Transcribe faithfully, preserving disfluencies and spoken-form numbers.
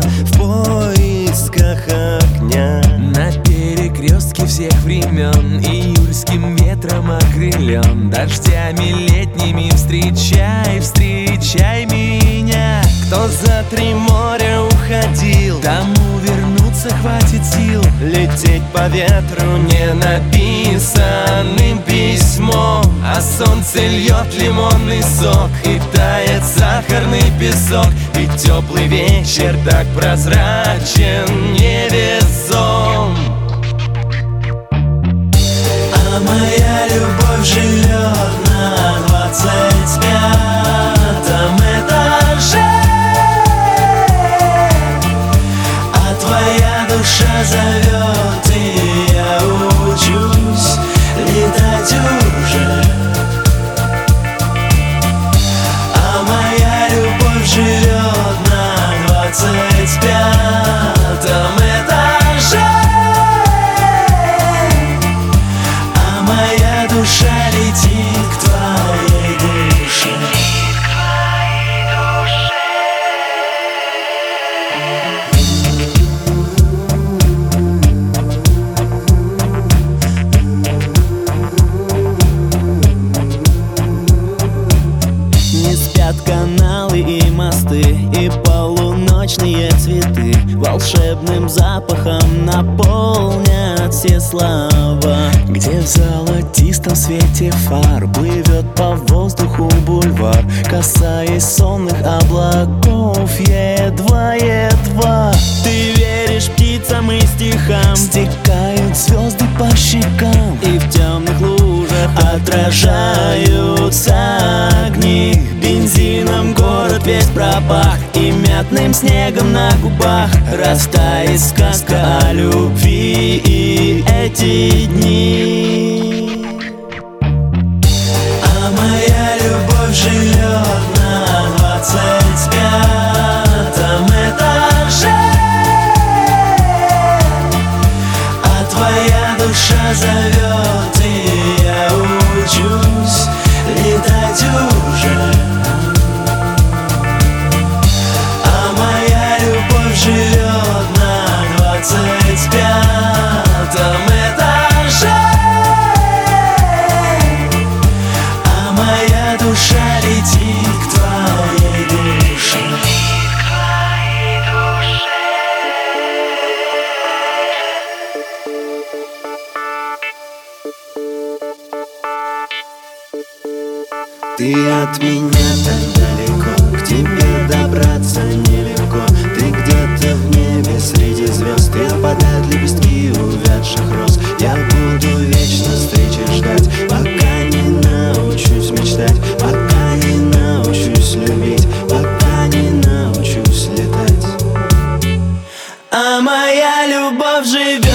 в поисках огня. На перекрестке всех времен июльским ветром окрылен, дождями летними встречай, встречай меня. Кто за три моря уходил, тому вернуться хватит сил. лететь по ветру не написанным письмом, а солнце льет лимонный сок, и тает сахарный песок, и теплый вечер так прозрачен, невесом. А моя любовь живет на двадцать пятом этаже, а твоя душа зовет, и я учусь летать уже. А моя любовь живет на двадцать пятом этаже, а моя душа летит к твоей душе. Не спят каналы и мосты, и полуночные цветы волшебным запахом наполнят все слова. Где в золотистом свете фар плывет по воздуху бульвар, касаясь сонных облаков едва-едва. Ты веришь птицам и стихам, стекают звезды по щекам, и в темных лужах отражаются огни. Бензином город весь пропах, и мятным снегом на губах растает сказка о любви и эти дни. А моя любовь живет на двадцать пятом этаже, а твоя душа зовет, и я учусь летать уже. А моя любовь живет на двадцать пятом этаже, а моя душа летит к твоей душе. Ты от меня так далеко, к тебе добраться нелегко. Ты где-то в небе среди звезд, и опадают лепестки увядших роз. Я буду вечно встречи ждать, пока не научусь мечтать, пока не научусь любить, пока не научусь летать. А моя любовь живет